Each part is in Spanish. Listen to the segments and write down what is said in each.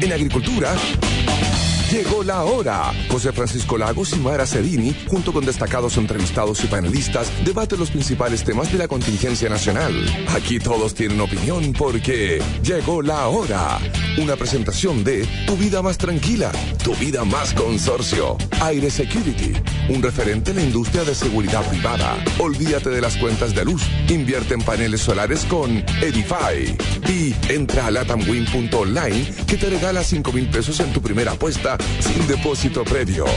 En agricultura, llegó la hora. José Francisco Lagos y Mara Cedini, junto con destacados entrevistados y panelistas, debaten los principales temas de la contingencia nacional. Aquí todos tienen opinión porque llegó la hora. Una presentación de Tu Vida Más Tranquila, Tu Vida Más Consorcio. Aire Security, un referente en la industria de seguridad privada. Olvídate de las cuentas de luz. Invierte en paneles solares con Edify. Y entra a latamwin.online que te regala 5,000 pesos en tu primera apuesta sin depósito previo.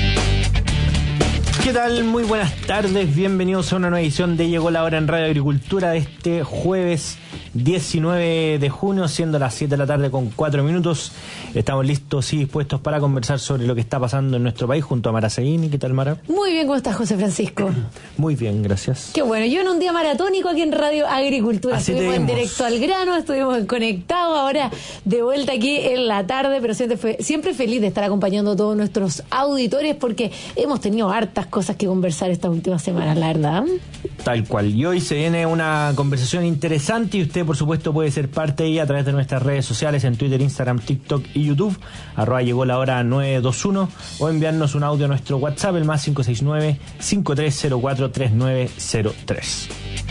¿Qué tal? Muy buenas tardes, bienvenidos a una nueva edición de Llegó la Hora en Radio Agricultura de este jueves 19 de junio, siendo las 7 de la tarde con 4 minutos. Estamos listos y dispuestos para conversar sobre lo que está pasando en nuestro país junto a Mara Seguini. ¿Qué tal, Mara? Muy bien, ¿cómo estás, José Francisco? Muy bien, gracias. Qué bueno, yo en un día maratónico aquí en Radio Agricultura. Así estuvimos en Directo al Grano, estuvimos conectados, ahora de vuelta aquí en la tarde, pero siempre feliz de estar acompañando a todos nuestros auditores porque hemos tenido hartas cosas que conversar estas últimas semanas, la verdad. Tal cual. Y hoy se viene una conversación interesante y usted, por supuesto, puede ser parte de ella a través de nuestras redes sociales en Twitter, Instagram, TikTok y YouTube. @llegó la hora 921 o enviarnos un audio a nuestro WhatsApp, el más 569-5304-3903.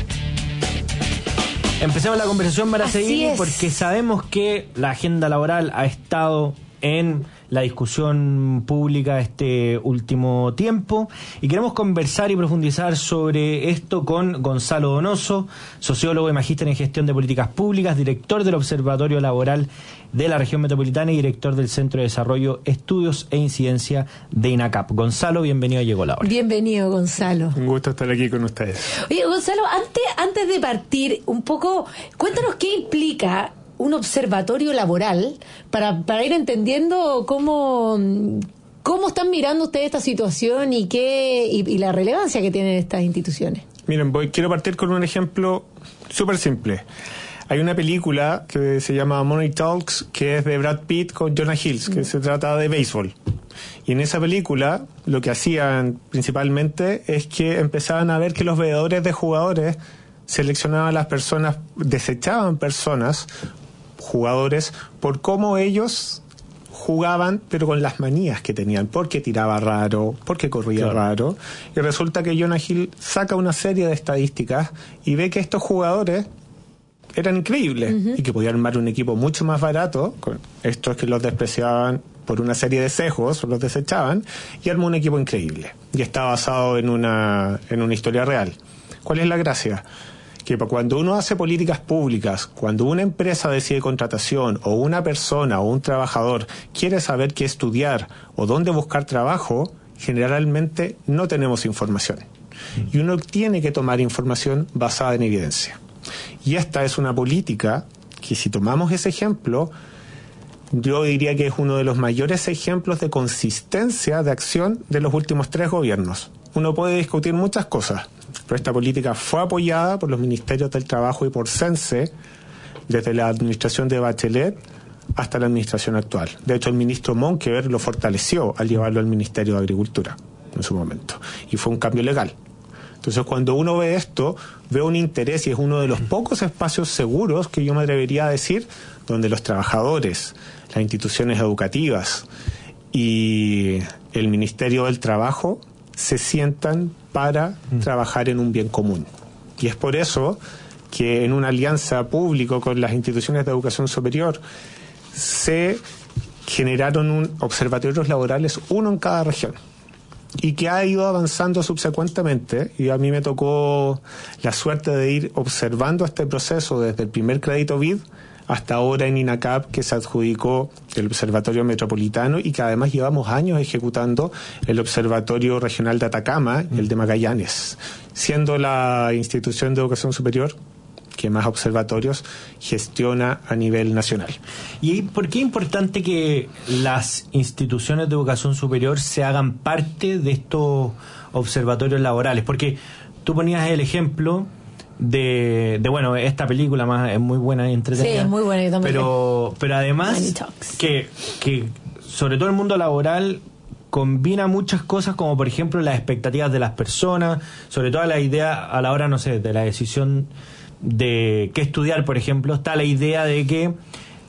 Empecemos la conversación, Mara Seguini, porque sabemos que la agenda laboral ha estado en la discusión pública este último tiempo y queremos conversar y profundizar sobre esto con Gonzalo Donoso, sociólogo y magíster en gestión de políticas públicas, director del Observatorio Laboral de la Región Metropolitana y director del Centro de Desarrollo, Estudios e Incidencia de INACAP. Gonzalo, bienvenido a Llegó la Hora. Bienvenido, Gonzalo. Un gusto estar aquí con ustedes. Oye, Gonzalo, antes de partir un poco, cuéntanos qué implica un observatorio laboral para ir entendiendo cómo están mirando ustedes esta situación y la relevancia que tienen estas instituciones. Miren, quiero partir con un ejemplo súper simple. Hay una película que se llama Money Talks, que es de Brad Pitt con Jonah Hill, que se trata de béisbol. Y en esa película lo que hacían principalmente es que empezaban a ver que los veedores de jugadores seleccionaban a las personas, desechaban jugadores por cómo ellos jugaban, pero con las manías que tenían, porque tiraba raro, porque corría raro, y resulta que Jonah Hill saca una serie de estadísticas y ve que estos jugadores eran increíbles y que podían armar un equipo mucho más barato, con estos que los despreciaban por una serie de sesgos, los desechaban, y armó un equipo increíble. Y está basado en una historia real. ¿Cuál es la gracia? Que cuando uno hace políticas públicas, cuando una empresa decide contratación o una persona o un trabajador quiere saber qué estudiar o dónde buscar trabajo, generalmente no tenemos información. Y uno tiene que tomar información basada en evidencia. Y esta es una política que, si tomamos ese ejemplo, yo diría que es uno de los mayores ejemplos de consistencia de acción de los últimos 3 gobiernos. Uno puede discutir muchas cosas, pero esta política fue apoyada por los ministerios del Trabajo y por CENSE desde la administración de Bachelet hasta la administración actual. De hecho, el ministro Monkever lo fortaleció al llevarlo al Ministerio de Agricultura en su momento, y fue un cambio legal. Entonces, cuando uno ve esto, ve un interés, y es uno de los pocos espacios seguros que yo me atrevería a decir, donde los trabajadores, las instituciones educativas y el Ministerio del Trabajo se sientan para trabajar en un bien común. Y es por eso que en una alianza pública con las instituciones de educación superior se generaron observatorios laborales, uno en cada región, y que ha ido avanzando subsecuentemente. Y a mí me tocó la suerte de ir observando este proceso desde el primer crédito BID hasta ahora en INACAP, que se adjudicó el Observatorio Metropolitano, y que además llevamos años ejecutando el Observatorio Regional de Atacama y el de Magallanes, siendo la institución de educación superior que más observatorios gestiona a nivel nacional. ¿Y por qué es importante que las instituciones de educación superior se hagan parte de estos observatorios laborales? Porque tú ponías el ejemplo de bueno, esta película más es muy buena y entretenida. Sí, es muy buena, yo también. Pero además que sobre todo el mundo laboral combina muchas cosas, como por ejemplo las expectativas de las personas, sobre todo la idea a la hora, no sé, de la decisión de qué estudiar, por ejemplo, está la idea de que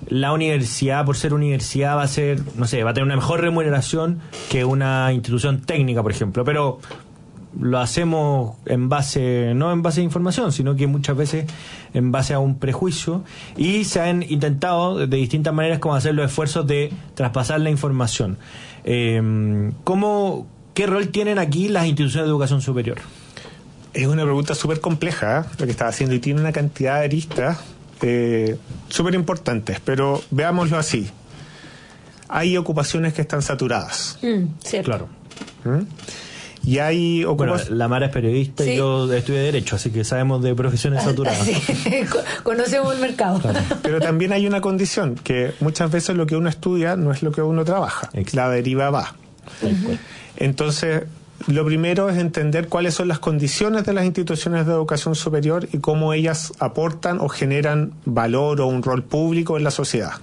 la universidad, por ser universidad, va a ser, no sé, va a tener una mejor remuneración que una institución técnica, por ejemplo, pero lo hacemos no en base a información, sino que muchas veces en base a un prejuicio, y se han intentado de distintas maneras como hacer los esfuerzos de traspasar la información. ¿Qué rol tienen aquí las instituciones de educación superior? Es una pregunta súper compleja, lo que estás haciendo, y tiene una cantidad de aristas súper importantes, pero veámoslo así. Hay ocupaciones que están saturadas. Cierto. Claro. Y hay Bueno, la Mara es periodista, sí, y yo estudié Derecho, así que sabemos de profesiones saturadas. Sí. Conocemos el mercado. Claro. Pero también hay una condición, que muchas veces lo que uno estudia no es lo que uno trabaja. Exacto. La deriva va. Entonces, lo primero es entender cuáles son las condiciones de las instituciones de educación superior y cómo ellas aportan o generan valor o un rol público en la sociedad.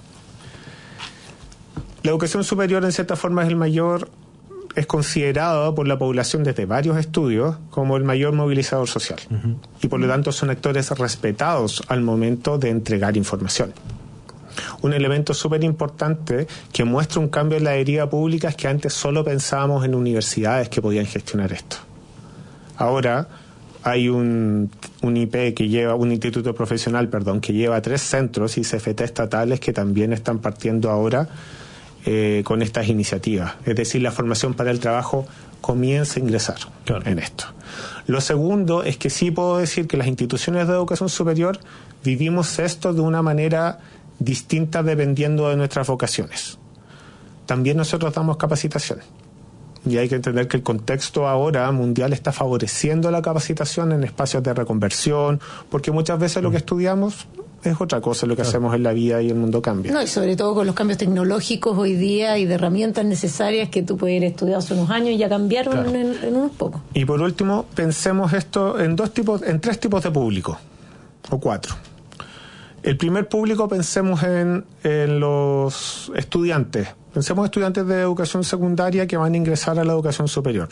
La educación superior, en cierta forma, es considerado por la población desde varios estudios como el mayor movilizador social. Y por lo tanto son actores respetados al momento de entregar información. Un elemento súper importante que muestra un cambio en la deriva pública es que antes solo pensábamos en universidades que podían gestionar esto. Ahora hay un instituto profesional, que lleva 3 centros y CFT estatales que también están partiendo ahora con estas iniciativas. Es decir, la formación para el trabajo comienza a ingresar en esto. Lo segundo es que sí puedo decir que las instituciones de educación superior vivimos esto de una manera distinta dependiendo de nuestras vocaciones. También nosotros damos capacitación. Y hay que entender que el contexto ahora mundial está favoreciendo la capacitación en espacios de reconversión, porque muchas veces lo que estudiamos es otra cosa, lo que hacemos en la vida y el mundo cambia. No, y sobre todo con los cambios tecnológicos hoy día y de herramientas necesarias que tú puedes haber estudiado hace unos años y ya cambiaron en unos pocos. Y por último, pensemos esto en 3 tipos de público, o 4. El primer público, pensemos en los estudiantes. Pensemos en estudiantes de educación secundaria que van a ingresar a la educación superior.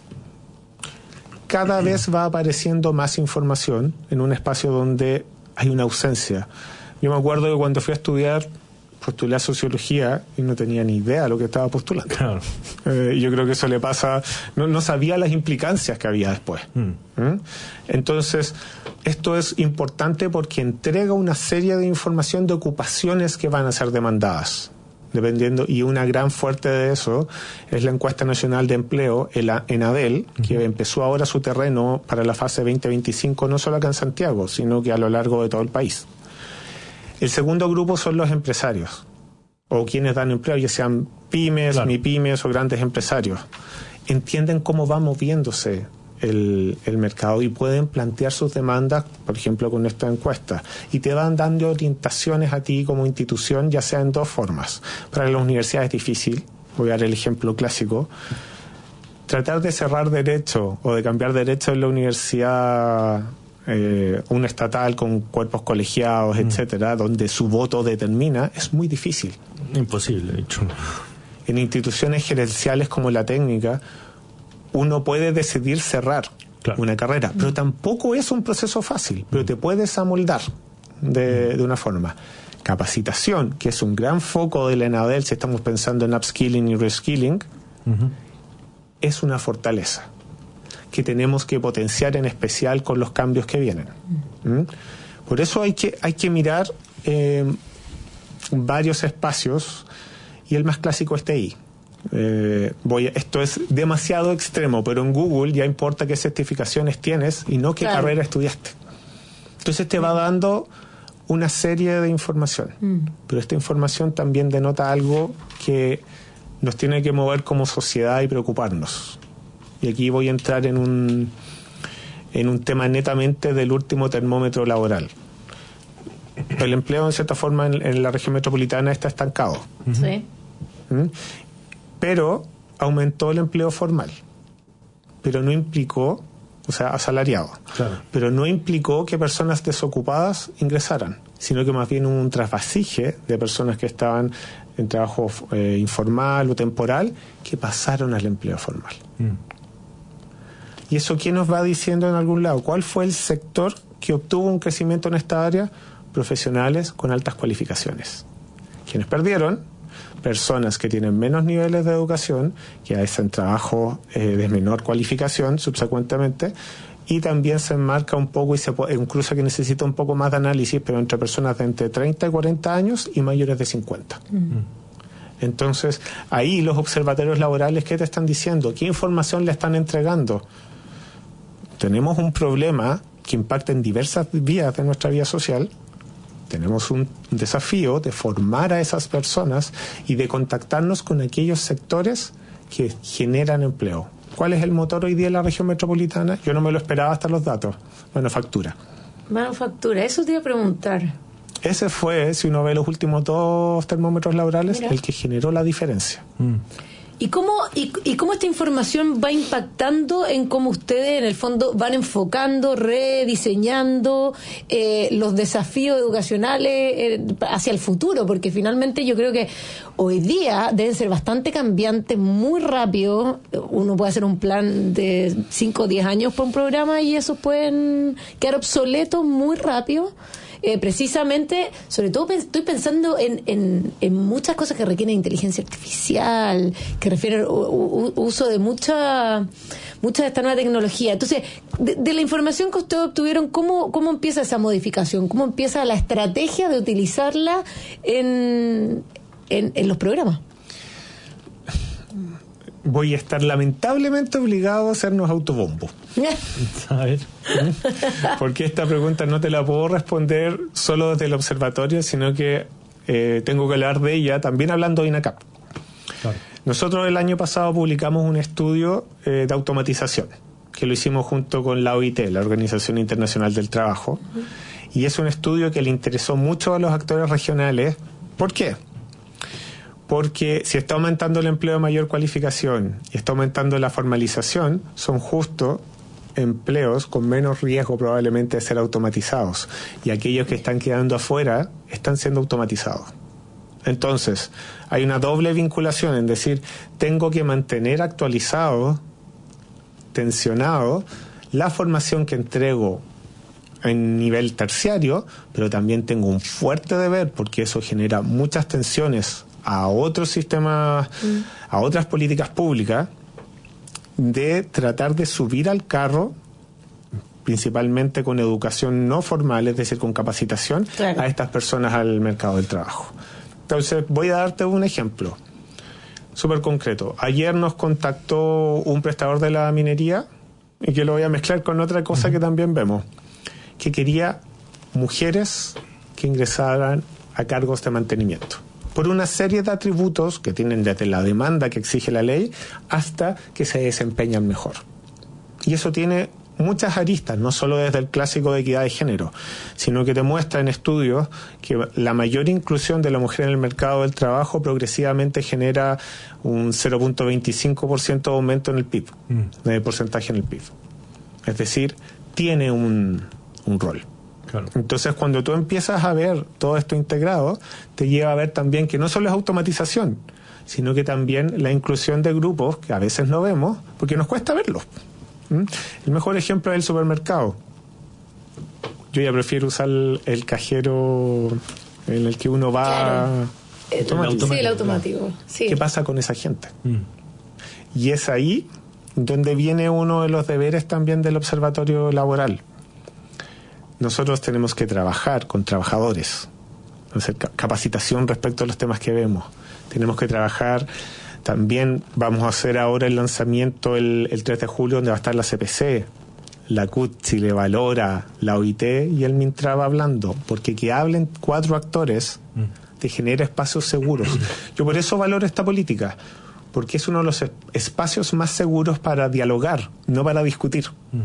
Cada vez va apareciendo más información en un espacio donde hay una ausencia. Yo me acuerdo que cuando fui a estudiar, postulé a sociología y no tenía ni idea de lo que estaba postulando. Claro. Yo creo que eso le pasa, no sabía las implicancias que había después. Entonces, esto es importante porque entrega una serie de información de ocupaciones que van a ser demandadas, dependiendo, y una gran fuerte de eso es la encuesta nacional de empleo, ENADEL, que empezó ahora su terreno para la fase 2025, no solo acá en Santiago, sino que a lo largo de todo el país. El segundo grupo son los empresarios, o quienes dan empleo, ya sean pymes, mipymes o grandes empresarios. Entienden cómo va moviéndose el mercado y pueden plantear sus demandas, por ejemplo, con esta encuesta. Y te van dando orientaciones a ti como institución, ya sea en 2 formas. Para las universidades es difícil, voy a dar el ejemplo clásico. Tratar de cerrar derecho o de cambiar derecho en la universidad, una estatal con cuerpos colegiados, etcétera, donde su voto determina, es muy difícil. Imposible, de hecho. En instituciones gerenciales como la técnica, uno puede decidir cerrar una carrera, pero tampoco es un proceso fácil, pero te puedes amoldar de una forma. Capacitación, que es un gran foco de la ENADEL, si estamos pensando en upskilling y reskilling, es una fortaleza que tenemos que potenciar, en especial con los cambios que vienen. Por eso hay que mirar varios espacios, y el más clásico es TI. Esto es demasiado extremo, pero en Google ya importa qué certificaciones tienes y no qué carrera estudiaste. Entonces te va dando una serie de información, pero esta información también denota algo que nos tiene que mover como sociedad y preocuparnos. Y aquí voy a entrar en un tema netamente del último termómetro laboral. El empleo, en cierta forma, en la región metropolitana está estancado. Sí. Pero aumentó el empleo formal. Pero no implicó, o sea, asalariado. Pero no implicó que personas desocupadas ingresaran, sino que más bien hubo un trasvasije de personas que estaban en trabajo informal o temporal que pasaron al empleo formal. ¿Y eso quién nos va diciendo en algún lado? ¿Cuál fue el sector que obtuvo un crecimiento en esta área? Profesionales con altas cualificaciones. ¿Quiénes perdieron? Personas que tienen menos niveles de educación, que hacen trabajo de menor cualificación subsecuentemente, y también se enmarca un poco, incluso que necesita un poco más de análisis, pero entre personas de entre 30 y 40 años y mayores de 50. Entonces, ahí los observatorios laborales, ¿qué te están diciendo? ¿Qué información le están entregando? Tenemos un problema que impacta en diversas vías de nuestra vida social. Tenemos un desafío de formar a esas personas y de contactarnos con aquellos sectores que generan empleo. ¿Cuál es el motor hoy día en la región metropolitana? Yo no me lo esperaba hasta los datos. Manufactura, eso te iba a preguntar. Ese fue, si uno ve los últimos 2 termómetros laborales, el que generó la diferencia. ¿Y cómo esta información va impactando en cómo ustedes, en el fondo, van enfocando, rediseñando los desafíos educacionales hacia el futuro? Porque finalmente yo creo que hoy día deben ser bastante cambiantes, muy rápido. Uno puede hacer un plan de 5 o 10 años por un programa y esos pueden quedar obsoletos muy rápido. Precisamente, sobre todo estoy pensando en muchas cosas que requieren inteligencia artificial, que refieren uso de mucha de esta nueva tecnología. Entonces, de la información que ustedes obtuvieron, ¿cómo empieza esa modificación? ¿Cómo empieza la estrategia de utilizarla en los programas? Voy a estar lamentablemente obligado a hacernos autobombo. A ver. Porque esta pregunta no te la puedo responder solo desde el observatorio, sino que tengo que hablar de ella también hablando de INACAP. Claro. Nosotros el año pasado publicamos un estudio de automatización, que lo hicimos junto con la OIT, la Organización Internacional del Trabajo, y es un estudio que le interesó mucho a los actores regionales. ¿Por qué? Porque si está aumentando el empleo de mayor cualificación y está aumentando la formalización, son justo empleos con menos riesgo probablemente de ser automatizados. Y aquellos que están quedando afuera están siendo automatizados. Entonces, hay una doble vinculación en decir, tengo que mantener actualizado, tensionado, la formación que entrego en nivel terciario, pero también tengo un fuerte deber, porque eso genera muchas tensiones a otros sistemas, a otras políticas públicas, de tratar de subir al carro, principalmente con educación no formal, es decir, con capacitación, claro, a estas personas al mercado del trabajo. Entonces, voy a darte un ejemplo súper concreto. Ayer nos contactó un prestador de la minería, y que lo voy a mezclar con otra cosa que también vemos, que quería mujeres que ingresaran a cargos de mantenimiento, por una serie de atributos que tienen desde la demanda que exige la ley hasta que se desempeñan mejor. Y eso tiene muchas aristas, no solo desde el clásico de equidad de género, sino que te muestra en estudios que la mayor inclusión de la mujer en el mercado del trabajo progresivamente genera un 0.25% de aumento en el PIB, de porcentaje en el PIB. Es decir, tiene un rol. Claro. Entonces, cuando tú empiezas a ver todo esto integrado, te lleva a ver también que no solo es automatización, sino que también la inclusión de grupos que a veces no vemos porque nos cuesta verlos. El mejor ejemplo es el supermercado. Yo ya prefiero usar el cajero en el que uno va. Claro. Sí, el automático. Sí. ¿Qué pasa con esa gente? Y es ahí donde viene uno de los deberes también del observatorio laboral. Nosotros tenemos que trabajar con trabajadores, hacer capacitación respecto a los temas que vemos. Tenemos que trabajar, también vamos a hacer ahora el lanzamiento el 3 de julio, donde va a estar la CPC, la CUT, Chile Valora, la OIT y el Mintraba hablando, porque que hablen 4 actores te genera espacios seguros. Yo por eso valoro esta política, porque es uno de los espacios más seguros para dialogar, no para discutir.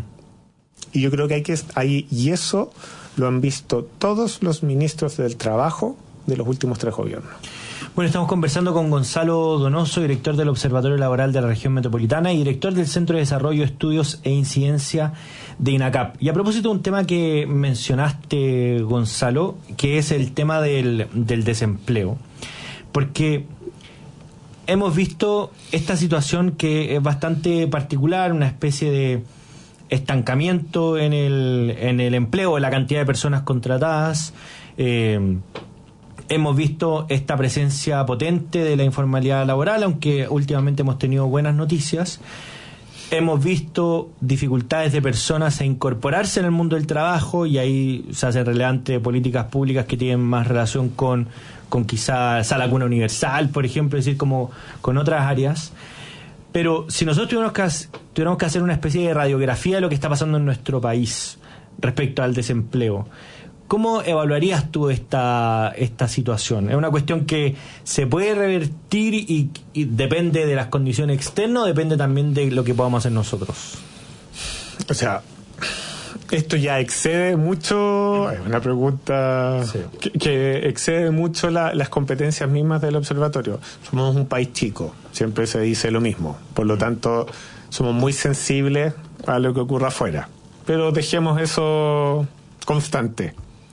Y yo creo que y eso lo han visto todos los ministros del trabajo de los últimos 3 gobiernos. Bueno, estamos conversando con Gonzalo Donoso, director del Observatorio Laboral de la Región Metropolitana y director del Centro de Desarrollo, Estudios e Incidencia de INACAP. Y a propósito de un tema que mencionaste, Gonzalo, que es el tema del desempleo, porque hemos visto esta situación que es bastante particular, una especie de estancamiento en el empleo, en la cantidad de personas contratadas, Hemos visto esta presencia potente de la informalidad laboral, aunque últimamente hemos tenido buenas noticias. Hemos visto dificultades de personas a incorporarse en el mundo del trabajo, y ahí se hacen relevantes políticas públicas que tienen más relación con quizá esa lacuna universal, por ejemplo, es decir, como con otras áreas. Pero si nosotros tuviéramos que hacer una especie de radiografía de lo que está pasando en nuestro país respecto al desempleo, ¿cómo evaluarías tú esta situación? ¿Es una cuestión que se puede revertir y depende de las condiciones externas, o depende también de lo que podamos hacer nosotros? O sea, esto ya excede mucho, es una pregunta que excede mucho las competencias mismas del observatorio. Somos un país chico, siempre se dice lo mismo, por lo tanto somos muy sensibles a lo que ocurra afuera, pero dejemos eso constante.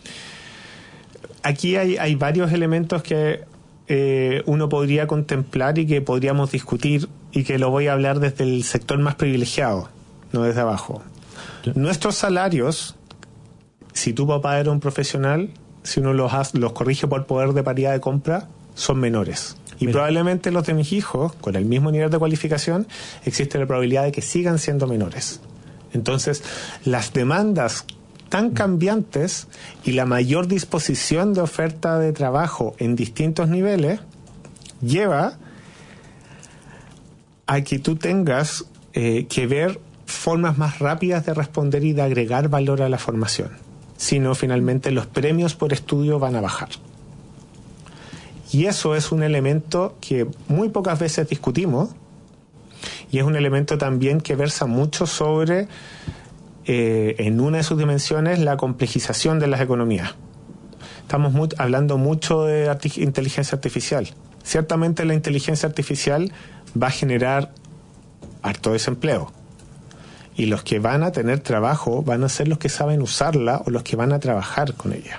Aquí hay varios elementos que uno podría contemplar y que podríamos discutir, y que lo voy a hablar desde el sector más privilegiado, no desde abajo. Sí. Nuestros salarios, si tu papá era un profesional, si uno los corrige por poder de paridad de compra, son menores. Y probablemente los de mis hijos, con el mismo nivel de cualificación, existe la probabilidad de que sigan siendo menores. Entonces, las demandas tan cambiantes y la mayor disposición de oferta de trabajo en distintos niveles lleva a que tú tengas que ver formas más rápidas de responder y de agregar valor a la formación. Si no, finalmente los premios por estudio van a bajar. Y eso es un elemento que muy pocas veces discutimos, y es un elemento también que versa mucho sobre, en una de sus dimensiones, la complejización de las economías. Estamos hablando mucho de inteligencia artificial. Ciertamente la inteligencia artificial va a generar harto desempleo. Y los que van a tener trabajo van a ser los que saben usarla o los que van a trabajar con ella.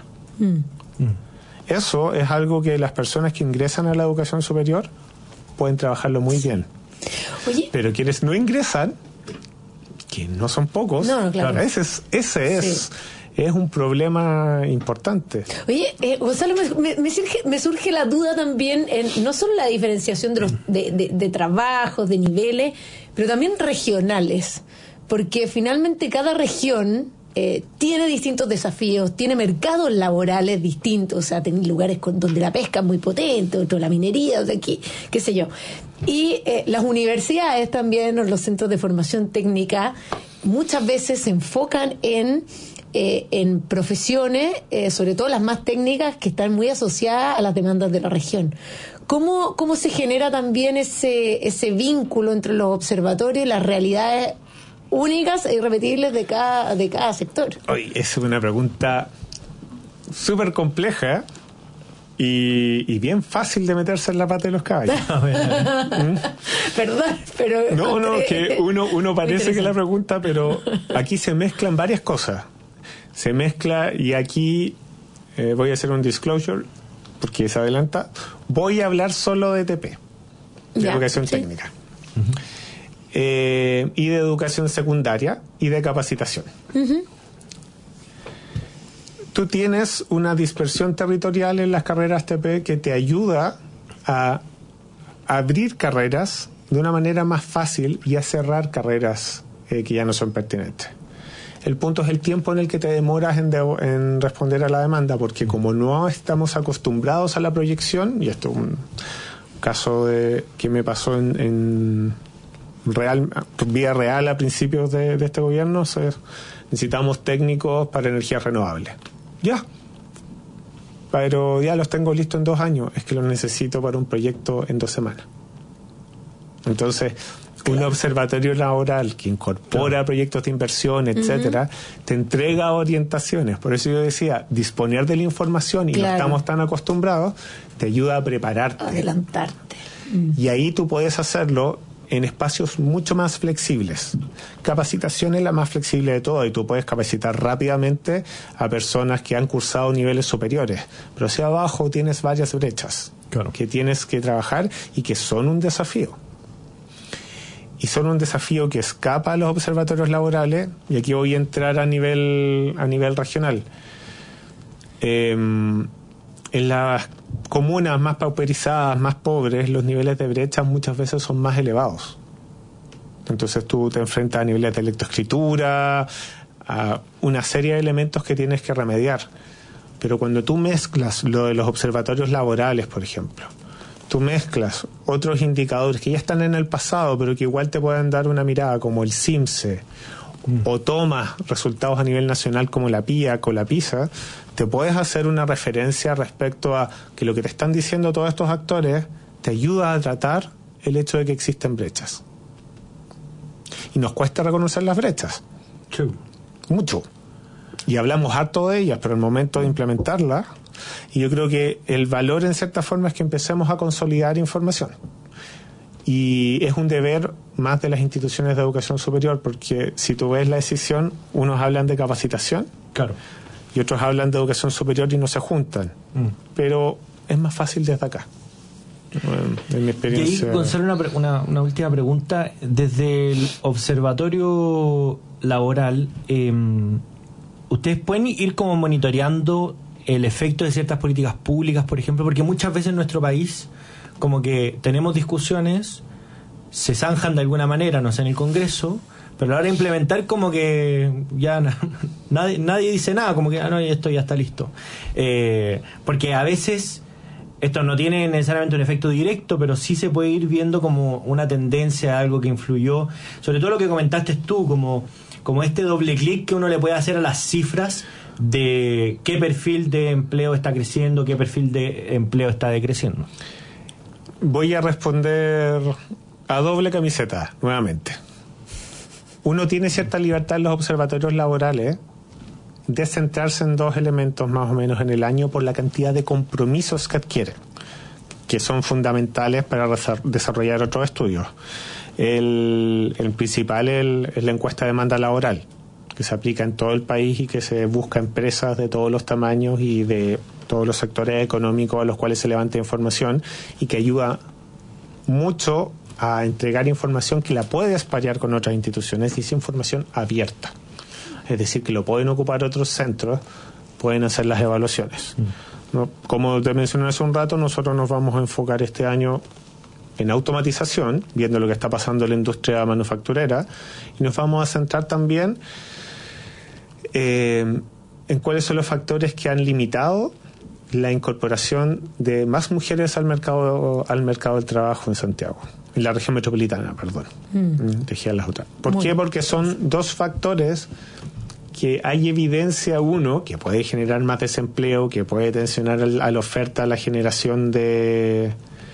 Eso es algo que las personas que ingresan a la educación superior pueden trabajarlo muy bien. Oye. Pero quienes no ingresan, que no son pocos, claro. ese es un problema importante. Oye, Gonzalo, me surge la duda también en no solo la diferenciación de trabajos, de niveles, pero también regionales, porque finalmente cada región tiene distintos desafíos, tiene mercados laborales distintos, o sea, tiene lugares donde la pesca es muy potente, otro la minería, o sea, qué sé yo. Y las universidades también, o los centros de formación técnica, muchas veces se enfocan en profesiones, sobre todo las más técnicas, que están muy asociadas a las demandas de la región. ¿Cómo se genera también ese vínculo entre los observatorios y las realidades únicas e irrepetibles de cada sector? Oye, es una pregunta súper compleja y bien fácil de meterse en la pata de los caballos. Perdón, pero... No, que uno parece que la pregunta, pero aquí se mezclan varias cosas. Se mezcla, y aquí voy a hacer un disclosure, porque se adelanta. Voy a hablar solo de TP, de educación técnica. Y de educación secundaria y de capacitación. Tú tienes una dispersión territorial en las carreras TP que te ayuda a abrir carreras de una manera más fácil y a cerrar carreras que ya no son pertinentes. El punto es el tiempo en el que te demoras en responder a la demanda, porque como no estamos acostumbrados a la proyección, y esto es un caso que me pasó en vía real a principios de este gobierno, necesitamos técnicos para energías renovables. Pero ya los tengo listos en 2 años. Es que los necesito para un proyecto en 2 semanas. Entonces, un observatorio laboral que incorpora proyectos de inversión, etcétera, te entrega orientaciones. Por eso yo decía, disponer de la información, y no estamos tan acostumbrados, te ayuda a prepararte. Adelantarte. Y ahí tú puedes hacerlo en espacios mucho más flexibles. Capacitación es la más flexible de todo, y tú puedes capacitar rápidamente a personas que han cursado niveles superiores, pero hacia abajo tienes varias brechas que tienes que trabajar y que son un desafío. Y son un desafío que escapa a los observatorios laborales, y aquí voy a entrar a nivel regional. En las comunas más pauperizadas, más pobres, los niveles de brecha muchas veces son más elevados. Entonces tú te enfrentas a niveles de lectoescritura, a una serie de elementos que tienes que remediar. Pero cuando tú mezclas lo de los observatorios laborales, por ejemplo, tú mezclas otros indicadores que ya están en el pasado, pero que igual te pueden dar una mirada, como el CIMSE, o tomas resultados a nivel nacional como la PIAC o la PISA, te puedes hacer una referencia respecto a que lo que te están diciendo todos estos actores te ayuda a tratar el hecho de que existen brechas. Y nos cuesta reconocer las brechas. Sí. Mucho. Y hablamos harto de ellas, pero el momento de implementarlas, y yo creo que el valor en cierta forma es que empecemos a consolidar información. Y es un deber más de las instituciones de educación superior, porque si tú ves la decisión, unos hablan de capacitación, claro, y otros hablan de educación superior y no se juntan. Pero es más fácil desde acá. En mi experiencia. Y ahí, Gonzalo, una última pregunta. Desde el observatorio laboral, ¿ustedes pueden ir como monitoreando el efecto de ciertas políticas públicas, por ejemplo? Porque muchas veces en nuestro país como que tenemos discusiones, se zanjan de alguna manera, no sé, en el Congreso, pero a la hora de implementar como que ya nadie dice nada, como que no, esto ya está listo. Porque a veces esto no tiene necesariamente un efecto directo, pero sí se puede ir viendo como una tendencia, algo que influyó, sobre todo lo que comentaste tú, como este doble clic que uno le puede hacer a las cifras de qué perfil de empleo está creciendo, qué perfil de empleo está decreciendo. Voy a responder a doble camiseta, nuevamente. Uno tiene cierta libertad en los observatorios laborales de centrarse en dos elementos más o menos en el año por la cantidad de compromisos que adquiere, que son fundamentales para desarrollar otros estudios. El principal es la encuesta de demanda laboral, que se aplica en todo el país y que se busca empresas de todos los tamaños y de todos los sectores económicos a los cuales se levanta información, y que ayuda mucho a entregar información que la puedes parear con otras instituciones, y es información abierta. Es decir, que lo pueden ocupar otros centros, pueden hacer las evaluaciones. ¿No? Como te mencioné hace un rato, nosotros nos vamos a enfocar este año en automatización, viendo lo que está pasando en la industria manufacturera, y nos vamos a centrar también en cuáles son los factores que han limitado la incorporación de más mujeres al mercado del trabajo en Santiago, en la región metropolitana, perdón. Dejé las otras. ¿Por qué? Porque son dos factores que hay evidencia, uno, que puede generar más desempleo, que puede tensionar a la oferta, a la generación de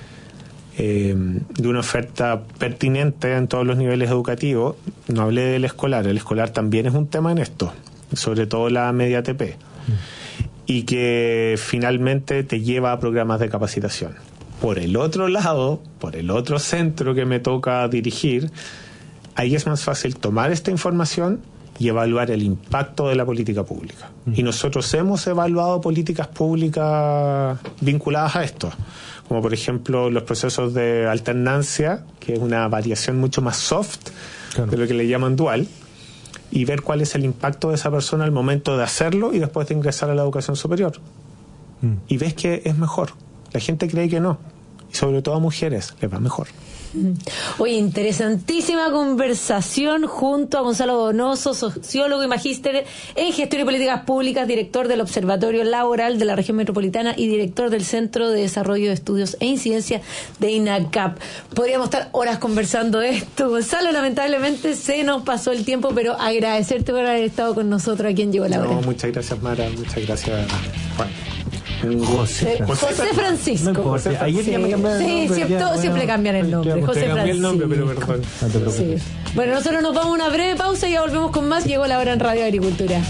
una oferta pertinente en todos los niveles educativos. No hablé del escolar, el escolar también es un tema en esto, sobre todo la media ATP, y que finalmente te lleva a programas de capacitación. Por el otro lado, por el otro centro que me toca dirigir, ahí es más fácil tomar esta información y evaluar el impacto de la política pública. Y nosotros hemos evaluado políticas públicas vinculadas a esto, como por ejemplo los procesos de alternancia, que es una variación mucho más soft, claro, de lo que le llaman dual, y ver cuál es el impacto de esa persona al momento de hacerlo y después de ingresar a la educación superior. Y ves que es mejor. La gente cree que no, y sobre todo a mujeres les va mejor. Oye, interesantísima conversación junto a Gonzalo Donoso, sociólogo y magíster en Gestión y Políticas Públicas, director del Observatorio Laboral de la Región Metropolitana y director del Centro de Desarrollo de Estudios e Incidencia de INACAP. Podríamos estar horas conversando de esto, Gonzalo. Lamentablemente se nos pasó el tiempo, pero agradecerte por haber estado con nosotros aquí en Llegó la Hora. No, muchas gracias, Mara. Muchas gracias, Juan. José Francisco. No importa. Ayer ya me cambiaron el nombre. Siempre cambian el nombre. José Francisco. El nombre, pero perdón. No te preocupes. Sí. Bueno, nosotros nos vamos a una breve pausa y ya volvemos con más. Llegó la hora en Radio Agricultura.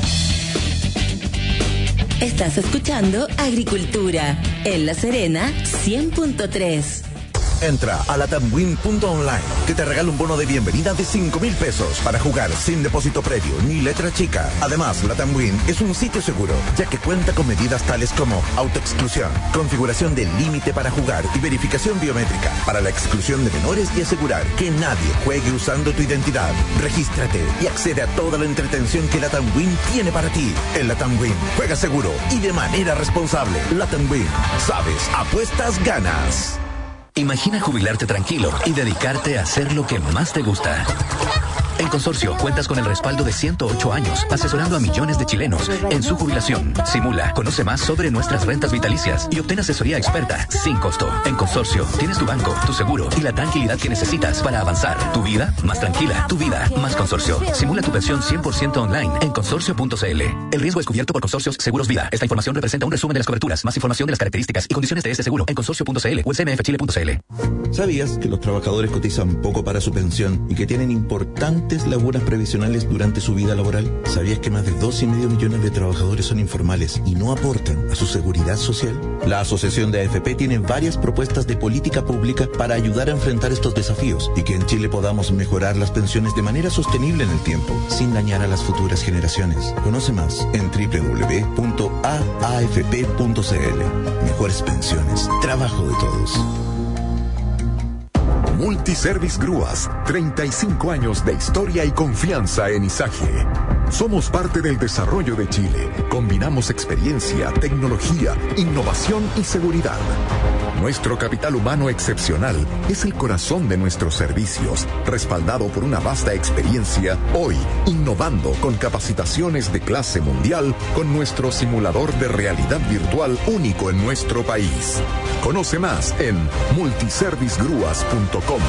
Estás escuchando Agricultura en La Serena 100.3. Entra a latamwin.online que te regala un bono de bienvenida de 5,000 pesos para jugar sin depósito previo ni letra chica. Además, LatamWin es un sitio seguro, ya que cuenta con medidas tales como autoexclusión, configuración del límite para jugar y verificación biométrica para la exclusión de menores y asegurar que nadie juegue usando tu identidad. Regístrate y accede a toda la entretención que LatamWin tiene para ti. En LatamWin, juega seguro y de manera responsable. LatamWin, sabes, apuestas, ganas. Imagina jubilarte tranquilo y dedicarte a hacer lo que más te gusta. En Consorcio cuentas con el respaldo de 108 años, asesorando a millones de chilenos en su jubilación. Simula, conoce más sobre nuestras rentas vitalicias y obtén asesoría experta sin costo. En Consorcio tienes tu banco, tu seguro y la tranquilidad que necesitas para avanzar. Tu vida más tranquila, tu vida más Consorcio. Simula tu pensión 100% online en consorcio.cl. El riesgo es cubierto por Consorcios Seguros Vida. Esta información representa un resumen de las coberturas. Más información de las características y condiciones de ese seguro en consorcio.cl o en cmfchile.cl. ¿Sabías que los trabajadores cotizan poco para su pensión y que tienen importantes lagunas previsionales durante su vida laboral? ¿Sabías que más de 2,5 millones de trabajadores son informales y no aportan a su seguridad social? La Asociación de AFP tiene varias propuestas de política pública para ayudar a enfrentar estos desafíos y que en Chile podamos mejorar las pensiones de manera sostenible en el tiempo, sin dañar a las futuras generaciones. Conoce más en www.aafp.cl. Mejores pensiones, trabajo de todos. Multiservice Grúas, 35 años de historia y confianza en Izaje. Somos parte del desarrollo de Chile. Combinamos experiencia, tecnología, innovación y seguridad. Nuestro capital humano excepcional es el corazón de nuestros servicios, respaldado por una vasta experiencia, hoy innovando con capacitaciones de clase mundial con nuestro simulador de realidad virtual único en nuestro país. Conoce más en multiservicegrúas.com.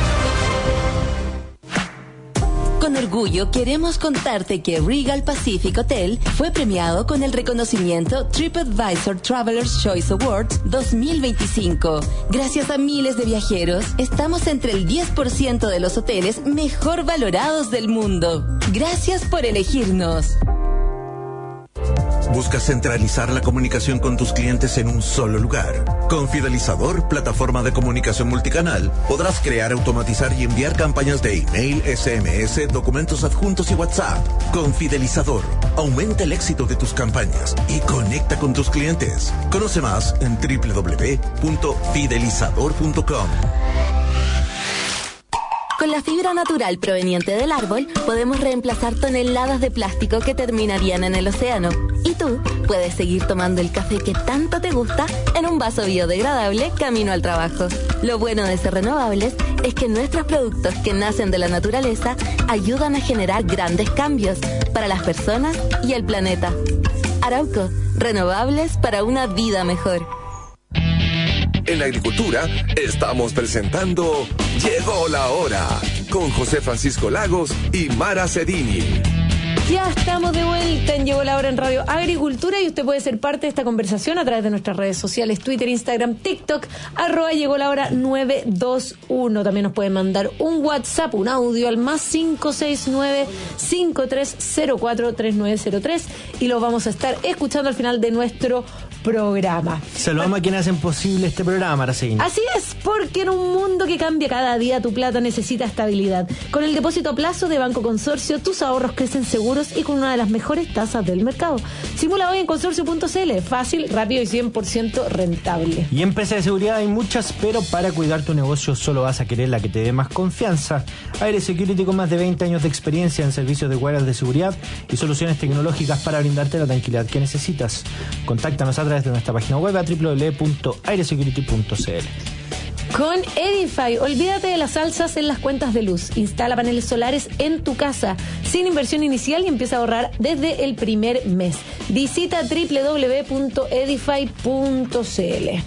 Con orgullo queremos contarte que Regal Pacific Hotel fue premiado con el reconocimiento TripAdvisor Traveler's Choice Awards 2025. Gracias a miles de viajeros, estamos entre el 10% de los hoteles mejor valorados del mundo. Gracias por elegirnos. ¿Buscas centralizar la comunicación con tus clientes en un solo lugar? Con Fidelizador, plataforma de comunicación multicanal, podrás crear, automatizar y enviar campañas de email, SMS, documentos adjuntos y WhatsApp. Con Fidelizador, aumenta el éxito de tus campañas y conecta con tus clientes. Conoce más en www.fidelizador.com. Con la fibra natural proveniente del árbol, podemos reemplazar toneladas de plástico que terminarían en el océano. Y tú puedes seguir tomando el café que tanto te gusta en un vaso biodegradable camino al trabajo. Lo bueno de ser renovables es que nuestros productos que nacen de la naturaleza ayudan a generar grandes cambios para las personas y el planeta. Arauco, renovables para una vida mejor. En la agricultura estamos presentando Llegó la Hora con José Francisco Lagos y Mara Cedini. Ya estamos de vuelta en Llegó la Hora en Radio Agricultura y usted puede ser parte de esta conversación a través de nuestras redes sociales, Twitter, Instagram, TikTok, @Llegó la Hora 921. También nos pueden mandar un WhatsApp, un audio al más 569-5304-3903 y lo vamos a estar escuchando al final de nuestro programa. Saludamos a quienes hacen posible este programa, Araceli. Así es, porque en un mundo que cambia cada día, tu plata necesita estabilidad. Con el depósito a plazo de Banco Consorcio, tus ahorros crecen seguros y con una de las mejores tasas del mercado. Simula hoy en consorcio.cl, fácil, rápido y 100% rentable. Y empresas de seguridad hay muchas, pero para cuidar tu negocio solo vas a querer la que te dé más confianza. Aire Security, con más de 20 años de experiencia en servicios de guardias de seguridad y soluciones tecnológicas para brindarte la tranquilidad que necesitas. Contáctanos a través de nuestra página web a www.airesecurity.cl. Con Edify, olvídate de las alzas en las cuentas de luz. Instala paneles solares en tu casa sin inversión inicial y empieza a ahorrar desde el primer mes. Visita www.edify.cl.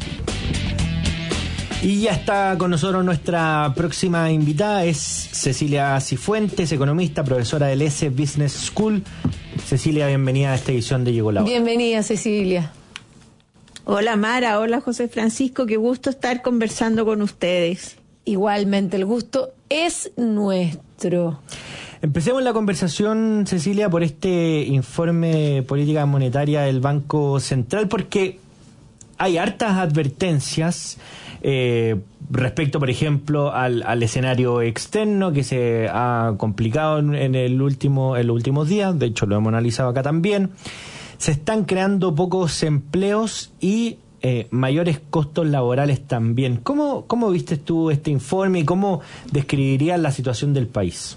Y ya está con nosotros nuestra próxima invitada, es Cecilia Cifuentes, economista, profesora del S Business School. Cecilia, bienvenida a esta edición de Llegó la Hora. Bienvenida, Cecilia. Hola Mara, hola José Francisco, qué gusto estar conversando con ustedes. Igualmente, el gusto es nuestro. Empecemos la conversación, Cecilia, por este informe de política monetaria del Banco Central, porque hay hartas advertencias respecto, por ejemplo, al escenario externo que se ha complicado en los últimos días, de hecho lo hemos analizado acá también, se están creando pocos empleos y mayores costos laborales también. ¿Cómo viste tú este informe y cómo describirías la situación del país?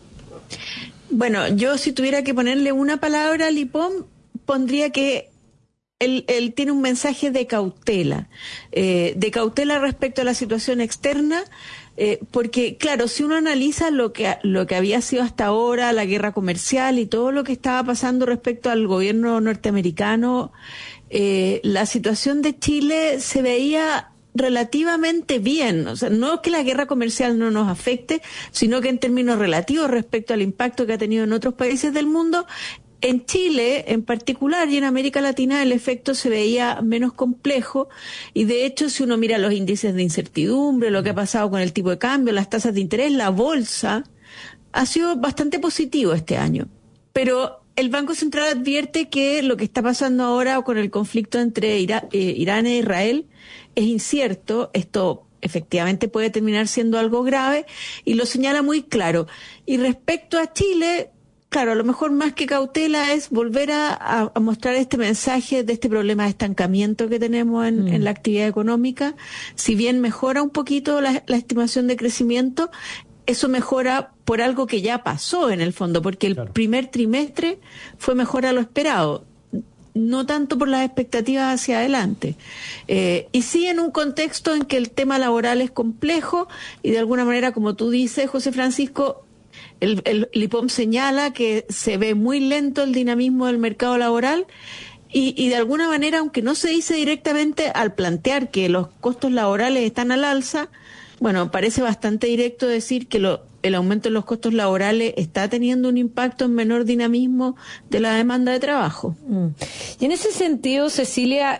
Bueno, yo si tuviera que ponerle una palabra al IPOM, pondría que él tiene un mensaje de cautela respecto a la situación externa, porque claro, si uno analiza lo que había sido hasta ahora la guerra comercial y todo lo que estaba pasando respecto al gobierno norteamericano, la situación de Chile se veía relativamente bien. O sea, no que la guerra comercial no nos afecte, sino que en términos relativos respecto al impacto que ha tenido en otros países del mundo, en Chile, en particular, y en América Latina, el efecto se veía menos complejo, y de hecho, si uno mira los índices de incertidumbre, lo que ha pasado con el tipo de cambio, las tasas de interés, la bolsa, ha sido bastante positivo este año. Pero el Banco Central advierte que lo que está pasando ahora con el conflicto entre Irán e Israel es incierto. Esto efectivamente puede terminar siendo algo grave, y lo señala muy claro. Y respecto a Chile, claro, a lo mejor más que cautela es volver a mostrar este mensaje de este problema de estancamiento que tenemos en la actividad económica. Si bien mejora un poquito la estimación de crecimiento, eso mejora por algo que ya pasó en el fondo, porque el primer trimestre fue mejor a lo esperado, no tanto por las expectativas hacia adelante. Y sí en un contexto en que el tema laboral es complejo y de alguna manera, como tú dices, José Francisco, el IPOM señala que se ve muy lento el dinamismo del mercado laboral y de alguna manera, aunque no se dice directamente, al plantear que los costos laborales están al alza, bueno, parece bastante directo decir que el aumento de los costos laborales está teniendo un impacto en menor dinamismo de la demanda de trabajo. Y en ese sentido, Cecilia,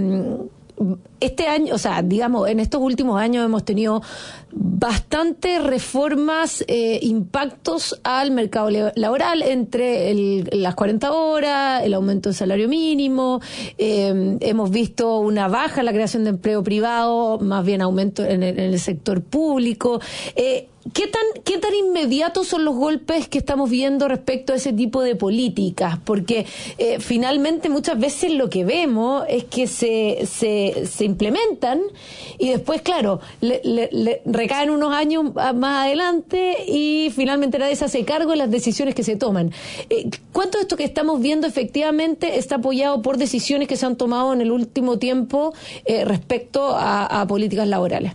este año, o sea, digamos, en estos últimos años hemos tenido bastantes reformas, impactos al mercado laboral, entre las 40 horas, el aumento del salario mínimo, hemos visto una baja en la creación de empleo privado, más bien aumento en el sector público. ¿Qué tan inmediatos son los golpes que estamos viendo respecto a ese tipo de políticas? Porque finalmente muchas veces lo que vemos es que se implementan y después, claro, le recaen unos años más adelante y finalmente nadie se hace cargo de las decisiones que se toman. ¿Cuánto de esto que estamos viendo efectivamente está apoyado por decisiones que se han tomado en el último tiempo respecto a políticas laborales?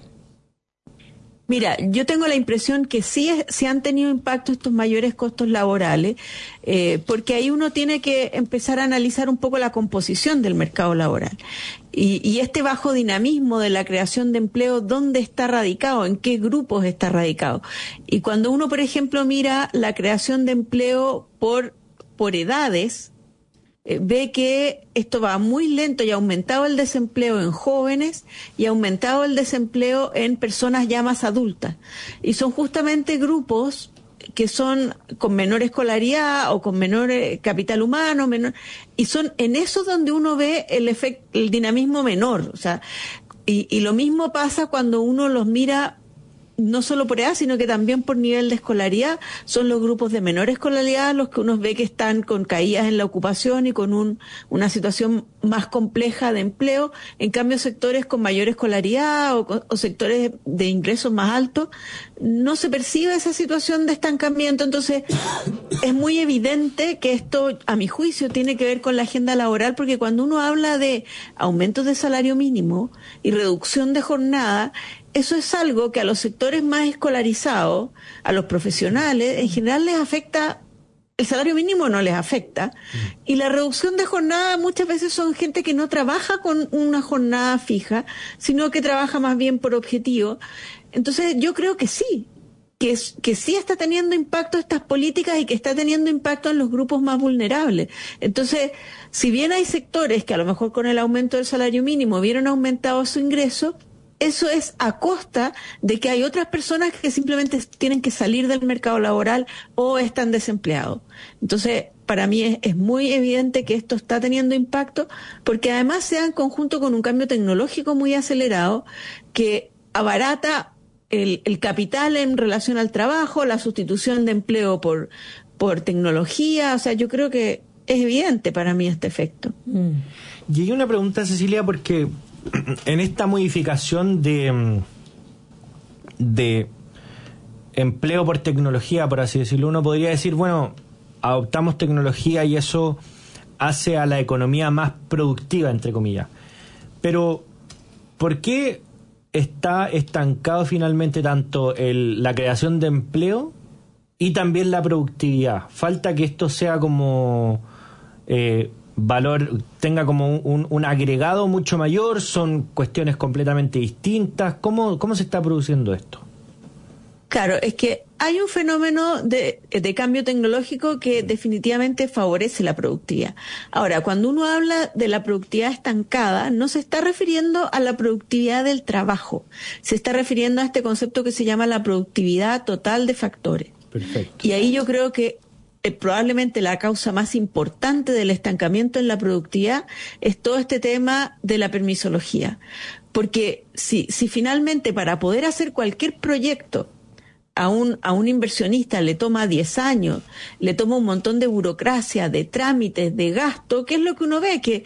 Mira, yo tengo la impresión que sí han tenido impacto estos mayores costos laborales, porque ahí uno tiene que empezar a analizar un poco la composición del mercado laboral. Y este bajo dinamismo de la creación de empleo, ¿dónde está radicado? ¿En qué grupos está radicado? Y cuando uno, por ejemplo, mira la creación de empleo por edades, ve que esto va muy lento y ha aumentado el desempleo en jóvenes y ha aumentado el desempleo en personas ya más adultas. Y son justamente grupos que son con menor escolaridad o con menor capital humano, y son en eso donde uno ve el dinamismo menor. O sea, y lo mismo pasa cuando uno los mira no solo por edad, sino que también por nivel de escolaridad. Son los grupos de menor escolaridad los que uno ve que están con caídas en la ocupación y con una situación más compleja de empleo. En cambio, sectores con mayor escolaridad o sectores de ingresos más altos, no se percibe esa situación de estancamiento. Entonces, es muy evidente que esto, a mi juicio, tiene que ver con la agenda laboral, porque cuando uno habla de aumentos de salario mínimo y reducción de jornada, eso es algo que a los sectores más escolarizados, a los profesionales, en general les afecta. El salario mínimo no les afecta, y la reducción de jornada muchas veces son gente que no trabaja con una jornada fija, sino que trabaja más bien por objetivo. Entonces yo creo que sí, que sí está teniendo impacto estas políticas y que está teniendo impacto en los grupos más vulnerables. Entonces, si bien hay sectores que a lo mejor con el aumento del salario mínimo vieron aumentado su ingreso, eso es a costa de que hay otras personas que simplemente tienen que salir del mercado laboral o están desempleados. Entonces, para mí es muy evidente que esto está teniendo impacto, porque además se da en conjunto con un cambio tecnológico muy acelerado que abarata el capital en relación al trabajo, la sustitución de empleo por tecnología. O sea, yo creo que es evidente para mí este efecto. Y hay una pregunta, Cecilia, porque en esta modificación de empleo por tecnología, por así decirlo, uno podría decir, bueno, adoptamos tecnología y eso hace a la economía más productiva, entre comillas. Pero, ¿por qué está estancado finalmente tanto la creación de empleo y también la productividad? Falta que esto sea como valor, tenga como un agregado mucho mayor, son cuestiones completamente distintas. ¿Cómo se está produciendo esto? Claro, es que hay un fenómeno de cambio tecnológico que definitivamente favorece la productividad. Ahora, cuando uno habla de la productividad estancada, no se está refiriendo a la productividad del trabajo, se está refiriendo a este concepto que se llama la productividad total de factores. Perfecto. Y ahí yo creo que probablemente la causa más importante del estancamiento en la productividad es todo este tema de la permisología. Porque si finalmente para poder hacer cualquier proyecto a un inversionista le toma 10 años, le toma un montón de burocracia, de trámites, de gasto, ¿qué es lo que uno ve? Que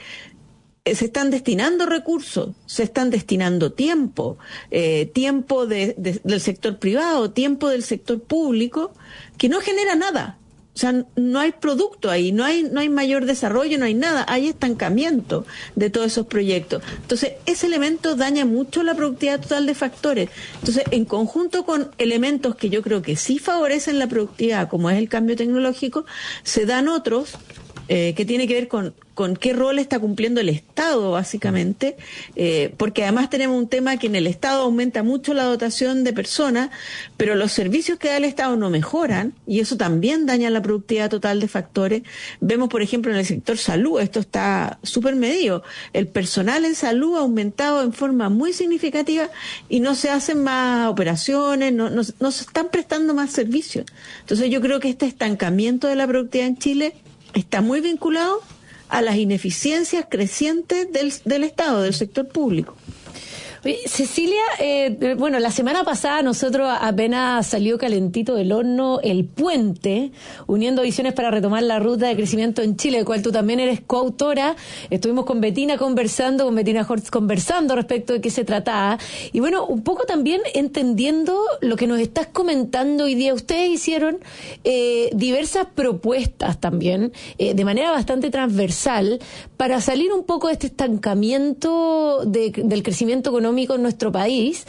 se están destinando recursos, se están destinando tiempo, tiempo del sector privado, tiempo del sector público, que no genera nada. O sea, no hay producto ahí, no hay mayor desarrollo, no hay nada, hay estancamiento de todos esos proyectos. Entonces, ese elemento daña mucho la productividad total de factores. Entonces, en conjunto con elementos que yo creo que sí favorecen la productividad, como es el cambio tecnológico, se dan otros que tiene que ver con qué rol está cumpliendo el Estado, básicamente, porque además tenemos un tema que en el Estado aumenta mucho la dotación de personas, pero los servicios que da el Estado no mejoran, y eso también daña la productividad total de factores. Vemos, por ejemplo, en el sector salud, esto está súper medido, el personal en salud ha aumentado en forma muy significativa y no se hacen más operaciones, no se están prestando más servicios. Entonces yo creo que este estancamiento de la productividad en Chile está muy vinculado a las ineficiencias crecientes del Estado, del sector público. Oye, Cecilia, bueno, la semana pasada nosotros apenas salió calentito del horno el puente, uniendo visiones para retomar la ruta de crecimiento en Chile, del cual tú también eres coautora. Estuvimos con Bettina Hortz conversando respecto de qué se trataba. Y bueno, un poco también entendiendo lo que nos estás comentando hoy día. Ustedes hicieron diversas propuestas también, de manera bastante transversal, para salir un poco de este estancamiento del crecimiento económico en nuestro país,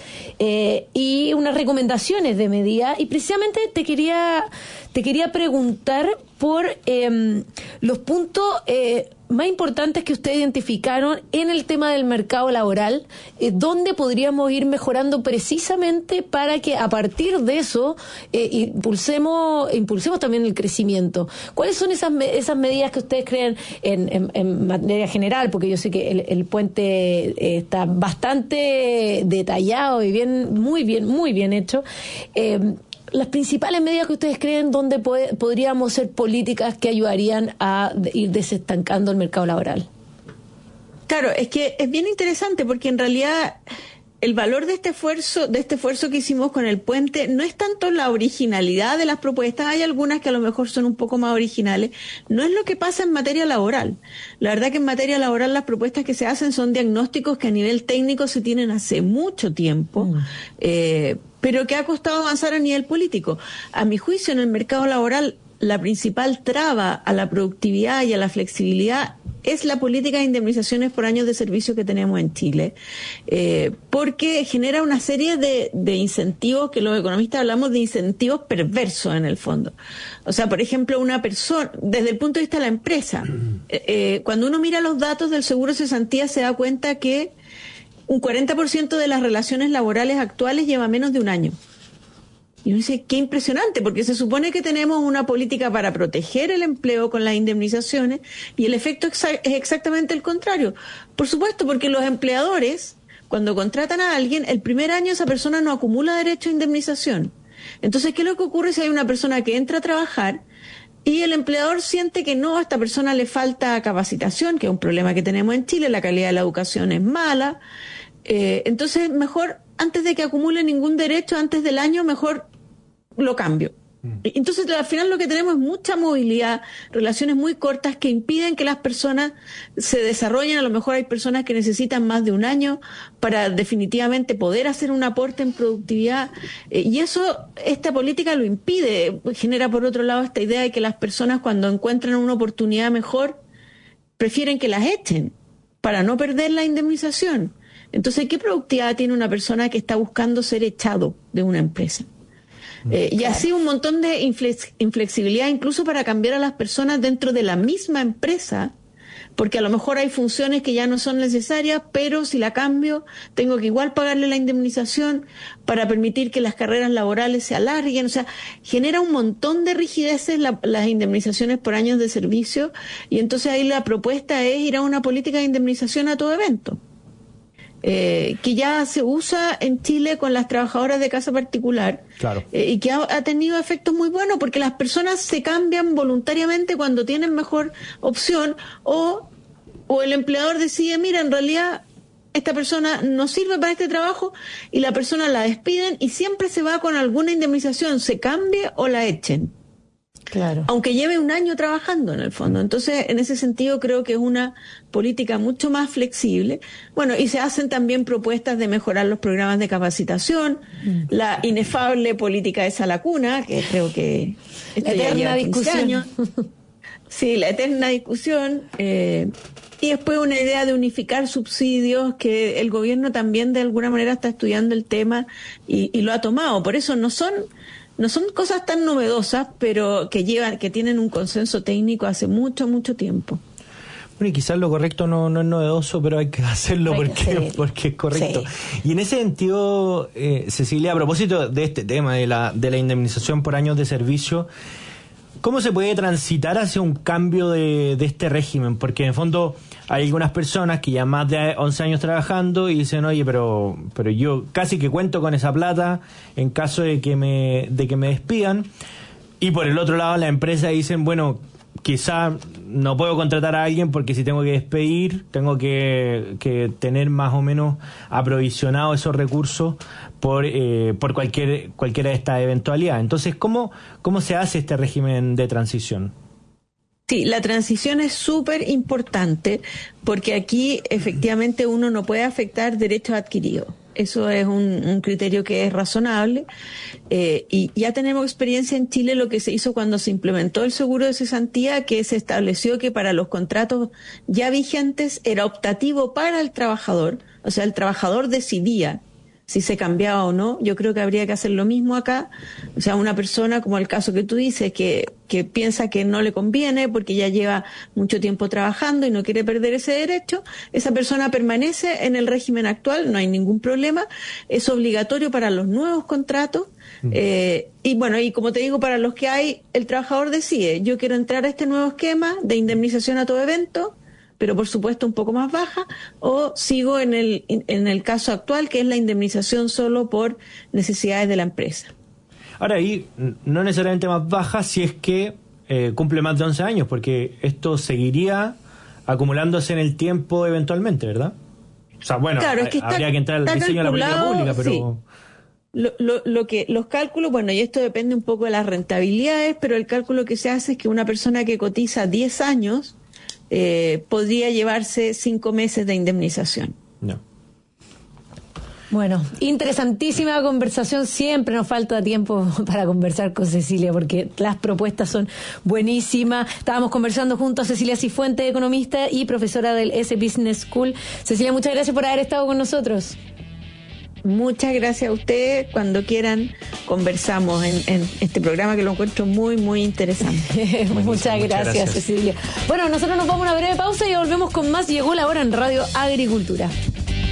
y unas recomendaciones de medida, y precisamente te quería preguntar por los puntos más importantes que ustedes identificaron en el tema del mercado laboral, dónde podríamos ir mejorando precisamente para que a partir de eso impulsemos también el crecimiento. ¿Cuáles son esas medidas que ustedes creen en materia general? Porque yo sé que el puente está bastante detallado y muy bien hecho. Las principales medidas que ustedes creen donde podríamos hacer políticas que ayudarían a ir desestancando el mercado laboral. Claro, es que es bien interesante porque en realidad el valor de este esfuerzo que hicimos con el puente no es tanto la originalidad de las propuestas, hay algunas que a lo mejor son un poco más originales, no es lo que pasa en materia laboral. La verdad que en materia laboral las propuestas que se hacen son diagnósticos que a nivel técnico se tienen hace mucho tiempo, pero que ha costado avanzar a nivel político. A mi juicio, en el mercado laboral, la principal traba a la productividad y a la flexibilidad es la política de indemnizaciones por años de servicio que tenemos en Chile, porque genera una serie de incentivos que los economistas hablamos de incentivos perversos en el fondo. O sea, por ejemplo, una persona, desde el punto de vista de la empresa, cuando uno mira los datos del seguro de cesantía se da cuenta que un 40% de las relaciones laborales actuales lleva menos de un año. Y uno dice, qué impresionante, porque se supone que tenemos una política para proteger el empleo con las indemnizaciones y el efecto es exactamente el contrario. Por supuesto, porque los empleadores, cuando contratan a alguien, el primer año esa persona no acumula derecho a indemnización. Entonces, ¿qué es lo que ocurre si hay una persona que entra a trabajar y el empleador siente que no, a esta persona le falta capacitación, que es un problema que tenemos en Chile, la calidad de la educación es mala? Entonces, mejor antes de que acumule ningún derecho antes del año, mejor lo cambio. Entonces, al final lo que tenemos es mucha movilidad, relaciones muy cortas que impiden que las personas se desarrollen. A lo mejor hay personas que necesitan más de un año para definitivamente poder hacer un aporte en productividad, y eso, esta política lo impide. Genera, por otro lado, esta idea de que las personas, cuando encuentran una oportunidad mejor, prefieren que las echen para no perder la indemnización. Entonces, ¿qué productividad tiene una persona que está buscando ser echado de una empresa? Y así un montón de inflexibilidad, incluso para cambiar a las personas dentro de la misma empresa, porque a lo mejor hay funciones que ya no son necesarias, pero si la cambio, tengo que igual pagarle la indemnización para permitir que las carreras laborales se alarguen. O sea, genera un montón de rigideces las indemnizaciones por años de servicio, y entonces ahí la propuesta es ir a una política de indemnización a todo evento. Que ya se usa en Chile con las trabajadoras de casa particular, claro. Y que ha tenido efectos muy buenos, porque las personas se cambian voluntariamente cuando tienen mejor opción, o el empleador decide, mira, en realidad esta persona no sirve para este trabajo, y la persona la despiden y siempre se va con alguna indemnización, se cambie o la echen. Claro. Aunque lleve un año trabajando en el fondo. Entonces, en ese sentido, creo que es una política mucho más flexible. Bueno, y se hacen también propuestas de mejorar los programas de capacitación, la inefable política de Sala Cuna, que creo que la eterna discusión. Sí, la eterna discusión. Y después una idea de unificar subsidios, que el gobierno también de alguna manera está estudiando el tema y lo ha tomado. Por eso no son cosas tan novedosas, pero que tienen un consenso técnico hace mucho, mucho tiempo. Bueno, y quizás lo correcto no es novedoso, pero hay que hacerlo porque es correcto. Sí. Y en ese sentido, Cecilia, a propósito de este tema de la indemnización por años de servicio, ¿cómo se puede transitar hacia un cambio de este régimen? Porque en el fondo hay algunas personas que ya más de 11 años trabajando y dicen, oye, pero yo casi que cuento con esa plata en caso de que me despidan. Y por el otro lado, la empresa dicen, bueno, quizá no puedo contratar a alguien porque si tengo que despedir, tengo que tener más o menos aprovisionado esos recursos por cualquiera de estas eventualidades. Entonces, ¿cómo se hace este régimen de transición? Sí, la transición es súper importante, porque aquí efectivamente uno no puede afectar derechos adquiridos. Eso es un criterio que es razonable, y ya tenemos experiencia en Chile lo que se hizo cuando se implementó el seguro de cesantía, que se estableció que para los contratos ya vigentes era optativo para el trabajador, o sea, el trabajador decidía si se cambiaba o no. Yo creo que habría que hacer lo mismo acá. O sea, una persona, como el caso que tú dices, que piensa que no le conviene porque ya lleva mucho tiempo trabajando y no quiere perder ese derecho, esa persona permanece en el régimen actual, no hay ningún problema. Es obligatorio para los nuevos contratos. Y bueno, y como te digo, para los que hay, el trabajador decide, yo quiero entrar a este nuevo esquema de indemnización a todo evento, pero por supuesto un poco más baja, o sigo en el caso actual, que es la indemnización solo por necesidades de la empresa. Ahora, ahí no necesariamente más baja si es que cumple más de 11 años, porque esto seguiría acumulándose en el tiempo eventualmente, ¿verdad? O sea, bueno, claro, es que habría que entrar al diseño de la política pública, pero... Sí. Los cálculos, bueno, y esto depende un poco de las rentabilidades, pero el cálculo que se hace es que una persona que cotiza 10 años podría llevarse 5 meses de indemnización. No. Bueno, interesantísima conversación. Siempre nos falta tiempo para conversar con Cecilia, porque las propuestas son buenísimas. Estábamos conversando junto a Cecilia Cifuentes, economista y profesora del S Business School. Cecilia, muchas gracias por haber estado con nosotros. Muchas gracias a ustedes. Cuando quieran conversamos en este programa, que lo encuentro muy, muy interesante. Muchas gracias, Cecilia. Bueno, nosotros nos vamos a una breve pausa y volvemos con más. Llegó la hora en Radio Agricultura.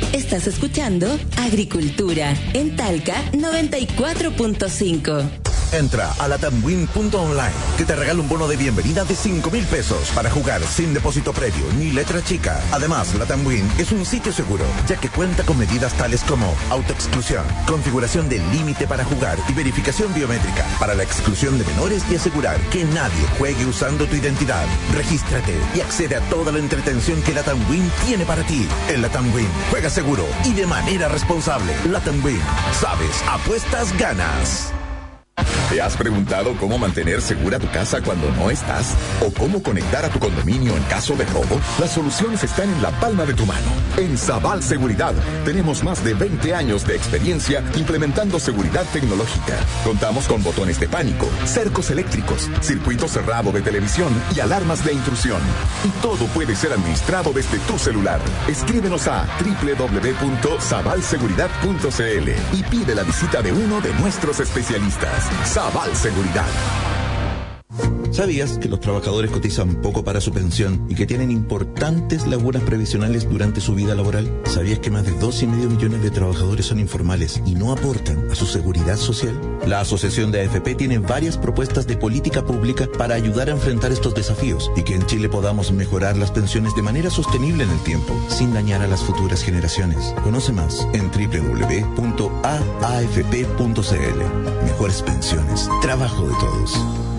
Estás escuchando Agricultura en Talca 94.5. Entra a latamwin.online, que te regala un bono de bienvenida de 5,000 pesos para jugar sin depósito previo ni letra chica. Además, LatamWin es un sitio seguro, ya que cuenta con medidas tales como autoexclusión, configuración del límite para jugar y verificación biométrica para la exclusión de menores y asegurar que nadie juegue usando tu identidad. Regístrate y accede a toda la entretención que LatamWin tiene para ti. En LatamWin, juega seguro y de manera responsable. LatamWin, sabes, apuestas, ganas. ¿Te has preguntado cómo mantener segura tu casa cuando no estás? ¿O cómo conectar a tu condominio en caso de robo? Las soluciones están en la palma de tu mano. En Sabal Seguridad tenemos más de 20 años de experiencia implementando seguridad tecnológica. Contamos con botones de pánico, cercos eléctricos, circuito cerrado de televisión y alarmas de intrusión. Y todo puede ser administrado desde tu celular. Escríbenos a www.sabalseguridad.cl y pide la visita de uno de nuestros especialistas. Sabal Seguridad. ¿Sabías que los trabajadores cotizan poco para su pensión y que tienen importantes lagunas previsionales durante su vida laboral? ¿Sabías que más de 2,5 millones de trabajadores son informales y no aportan a su seguridad social? La Asociación de AFP tiene varias propuestas de política pública para ayudar a enfrentar estos desafíos y que en Chile podamos mejorar las pensiones de manera sostenible en el tiempo, sin dañar a las futuras generaciones. Conoce más en www.aafp.cl. Mejores pensiones, trabajo de todos.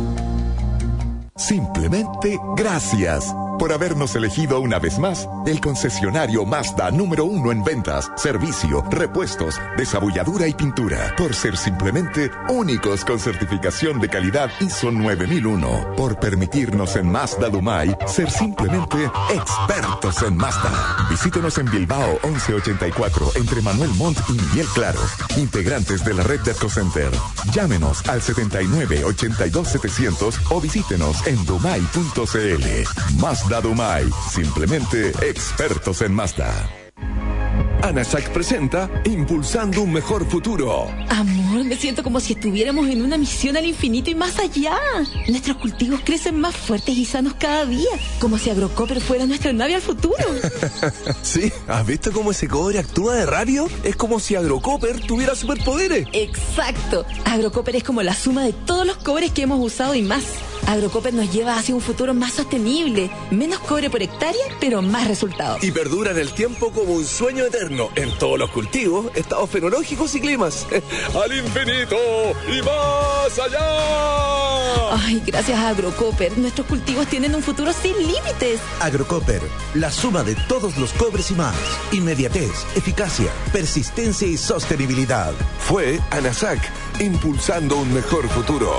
Simplemente gracias por habernos elegido una vez más el concesionario Mazda número 1 en ventas, servicio, repuestos, desabulladura y pintura. Por ser simplemente únicos con certificación de calidad ISO 9001. Por permitirnos en Mazda Dumay ser simplemente expertos en Mazda. Visítenos en Bilbao 1184 entre Manuel Montt y Miguel Claro. Integrantes de la red de EcoCenter. Llámenos al 79-82-700 o visítenos en dumay.cl. Mazda Dumay, simplemente expertos en Mazda. ANASAC presenta Impulsando un Mejor Futuro. Amor, me siento como si estuviéramos en una misión al infinito y más allá. Nuestros cultivos crecen más fuertes y sanos cada día, como si Agrocopper fuera nuestra nave al futuro. Sí, ¿has visto cómo ese cobre actúa de radio? Es como si Agrocopper tuviera superpoderes. Exacto. Agrocopper es como la suma de todos los cobres que hemos usado y más. Agrocopper nos lleva hacia un futuro más sostenible, menos cobre por hectárea, pero más resultados. Y perdura en el tiempo como un sueño eterno, en todos los cultivos, estados fenológicos y climas. ¡Al infinito y más allá! Ay, gracias a Agrocopper, nuestros cultivos tienen un futuro sin límites. Agrocopper, la suma de todos los cobres y más. Inmediatez, eficacia, persistencia y sostenibilidad. Fue ANASAC, impulsando un mejor futuro.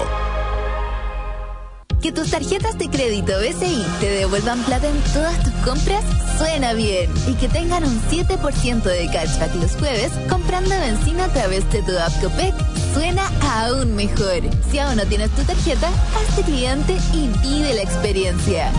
Que tus tarjetas de crédito BCI te devuelvan plata en todas tus compras suena bien. Y que tengan un 7% de cashback los jueves comprando benzina a través de tu app Copec suena aún mejor. Si aún no tienes tu tarjeta, hazte cliente y vive la experiencia.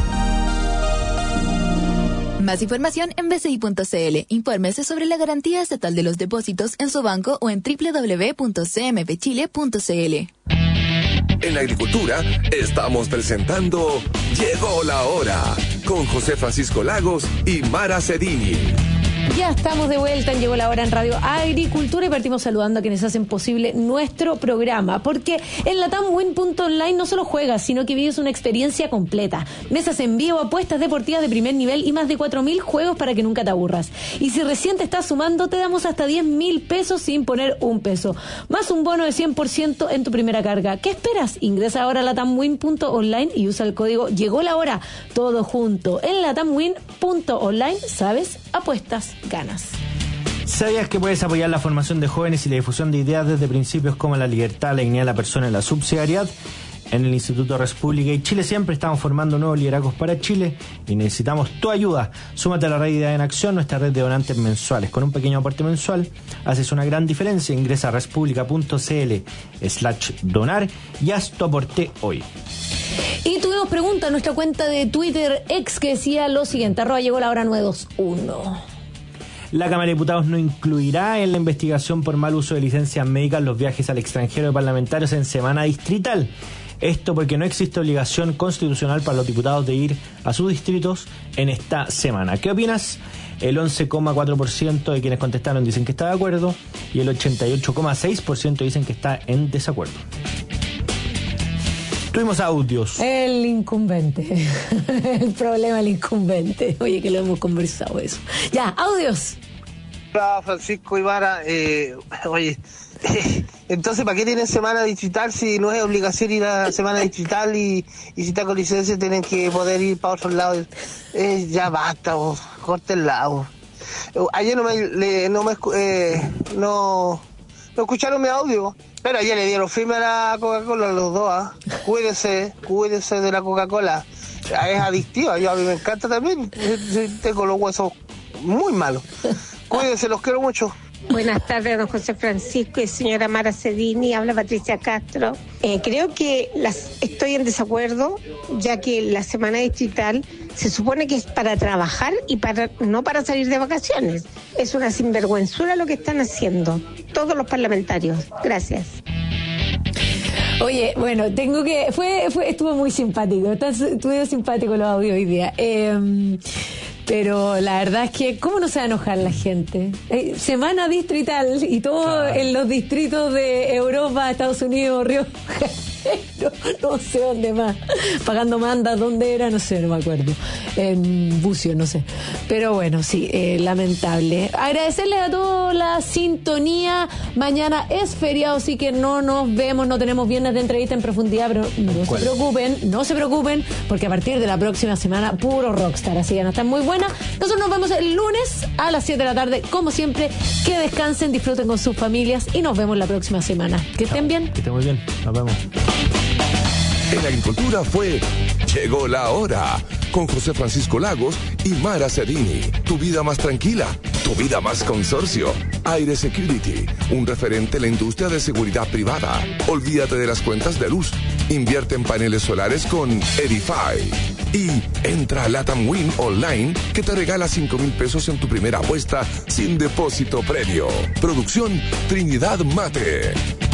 Más información en bci.cl. Infórmese sobre la garantía estatal de los depósitos en su banco o en www.cmpchile.cl. En la agricultura estamos presentando Llegó la Hora con José Francisco Lagos y Mara Cedini. Ya estamos de vuelta en Llegó la Hora en Radio Agricultura y partimos saludando a quienes hacen posible nuestro programa, porque en latamwin.online no solo juegas, sino que vives una experiencia completa. Mesas en vivo, apuestas deportivas de primer nivel y más de 4.000 juegos para que nunca te aburras. Y si recién te estás sumando, te damos hasta 10.000 pesos sin poner un peso, más un bono de 100% en tu primera carga. ¿Qué esperas? Ingresa ahora a latamwin.online y usa el código Llegó la Hora, todo junto. En latamwin.online, ¿sabes? Apuestas, ganas. ¿Sabías que puedes apoyar la formación de jóvenes y la difusión de ideas desde principios como la libertad, la dignidad de la persona y la subsidiariedad? En el Instituto Res Pública y Chile Siempre estamos formando nuevos liderazgos para Chile y necesitamos tu ayuda. Súmate a la red Idea en Acción, nuestra red de donantes mensuales. Con un pequeño aporte mensual haces una gran diferencia. Ingresa a respublica.cl/donar y haz tu aporte hoy. Y tuvimos pregunta en nuestra cuenta de Twitter ex que decía lo siguiente: @llegó la hora 921. La Cámara de Diputados no incluirá en la investigación por mal uso de licencias médicas los viajes al extranjero de parlamentarios en semana distrital. Esto porque no existe obligación constitucional para los diputados de ir a sus distritos en esta semana. ¿Qué opinas? El 11,4% de quienes contestaron dicen que está de acuerdo y el 88,6% dicen que está en desacuerdo. Tuvimos audios. El incumbente. El problema del incumbente. Oye, que lo hemos conversado eso. Ya, audios. Hola, Francisco Ibarra. Oye, entonces, ¿para qué tienen semana distrital si no es obligación ir a semana distrital y si está con licencia tienen que poder ir para otros lados? Ya basta, córtenla. Ayer no escucharon mi audio, pero ayer le dieron firme a la Coca-Cola los dos. Cuídense de la Coca-Cola. Es adictiva, a mí me encanta también. Tengo los huesos muy malos. Cuídense, los quiero mucho. Buenas tardes, don José Francisco y señora Mara Cedini. Habla Patricia Castro. Creo que estoy en desacuerdo, ya que la semana distrital se supone que es para trabajar y no para salir de vacaciones. Es una sinvergüenzura lo que están haciendo todos los parlamentarios. Gracias. Oye, bueno, estuvo muy simpático. Estuvo simpático los audios hoy día. Pero la verdad es que, ¿cómo no se va a enojar la gente? Semana distrital y todo en los distritos de Europa, Estados Unidos, Río no sé dónde más, pagando mandas, ¿dónde era? No sé, no me acuerdo, en Bucio, no sé, pero bueno, sí, lamentable. Agradecerles a todos la sintonía. Mañana es feriado, así que no nos vemos, no tenemos viernes de entrevista en profundidad, pero no se preocupen, porque a partir de la próxima semana, puro rockstar, así que no están muy buenas. Nosotros nos vemos el lunes a las 7 de la tarde, como siempre. Que descansen, disfruten con sus familias y nos vemos la próxima semana. Que estén bien. Que estén muy bien, nos vemos. En Agricultura Llegó la hora, con José Francisco Lagos y Mara Cedini. Tu vida más tranquila, tu vida más consorcio. Aire Security, un referente en la industria de seguridad privada. Olvídate de las cuentas de luz. Invierte en paneles solares con Edify. Y entra a Latam Win Online, que te regala 5,000 pesos en tu primera apuesta sin depósito previo. Producción Trinidad Mate.